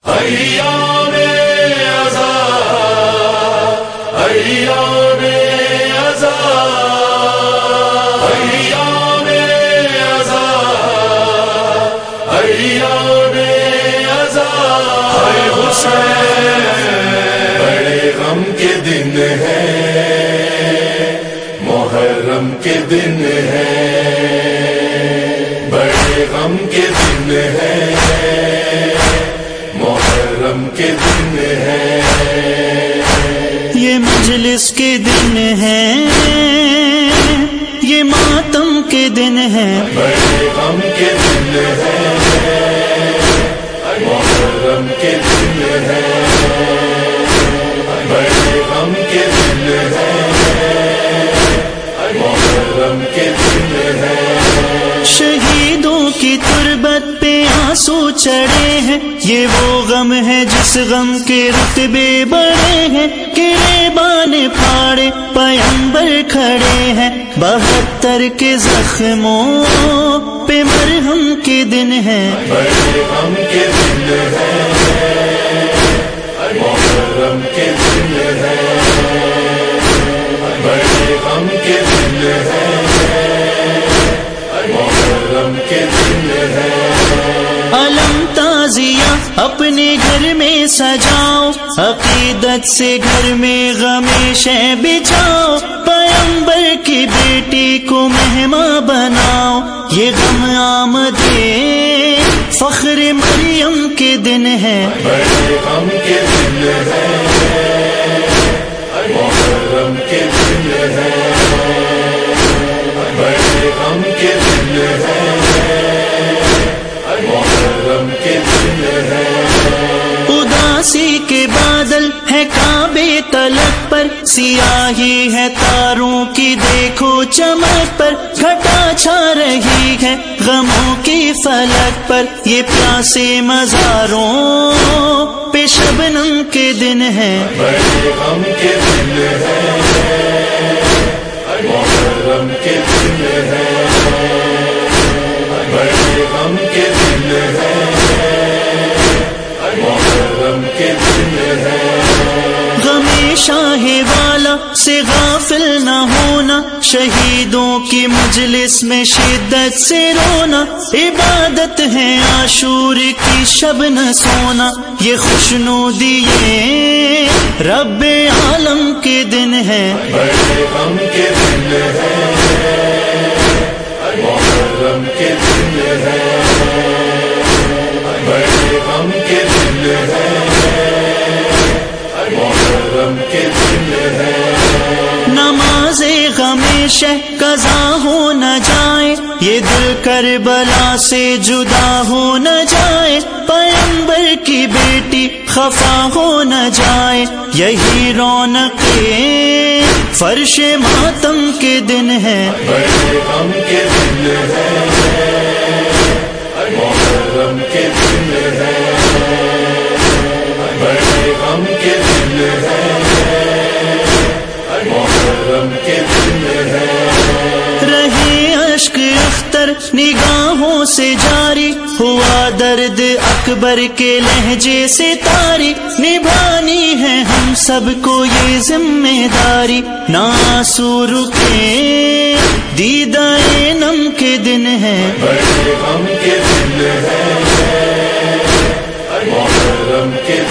ایام ازا ایام ازا ایام ازا ایام ازا اے حسین بڑے غم کے دن ہیں محرم کے دن ہیں بڑے غم کے دن ہیں محرم کے دن ہیں یہ مجلس کے دن ہیں یہ ماتم کے دن ہیں بڑے غم کے دن ہیں محرم کے دن ہیں بڑے غم کے دن ہیں محرم کے دن ہیں شہیدوں کی تربت پہ آنسو چڑھے ہیں یہ وہ غم ہے جس غم کے رتبے بڑے ہیں گریبان پھاڑے پیمبر کھڑے ہیں 72 کے زخموں پہ مرہم کے دن ہیں بڑے غم کے دن ہیں محرم کے دن ہیں بڑے غم کے دن ہیں محرم کے دن ہیں علم تازیہ اپنے گھر میں سجاؤ عقیدت سے گھر میں غم شے بچھاؤ پیمبر کی بیٹی کو مہمان بناؤ یہ غم آمد فخر مریم کے دن ہے بڑے غم کے دن ہیں محرم کے دن ہیں بڑے غم کے دن ہیں محرم کے دن ہیں اداسی کے بادل ہے کعبے تلک پر سیاہی ہے تاروں کی دیکھو چمک پر گھٹا چھا رہی ہے غموں کی فلک پر یہ پیاسے مزاروں پہ شبنم کے دن ہے بڑے غم کے دن ہیں محرم کے دن ہیں بڑے غم کے دن ہیں محرم کے دن ہیں غم شاہ والا سے غافل نہ ہونا شہیدوں کی مجلس میں شدت سے رونا عبادت ہے عاشور کی شب نہ سونا یہ خوشنودی رب عالم کے دن ہے بڑے غم کے دن ہیں محرم کے دن ہیں بڑے غم کے دن ہیں محرم کے دن ہیں نماز غم شہ قضا ہو نہ جائے یہ دل کربلا سے جدا ہو نہ جائے پیمبر کی بیٹی خفا ہو نہ جائے یہی رونق فرش ماتم کے دن ہے بڑے غم کے دن ہیں محرم کے دن ہیں بڑے غم کے دن ہیں محرم کے دن ہیں رہے اشک اختر نگاہوں سے جاری ہوا درد اکبر کے لہجے سے تاری نبھانی ہے ہم سب کو یہ ذمہ داری ناسو رکے دیدہ نم کے دن ہے بڑے غم کے دن ہیں محرم کے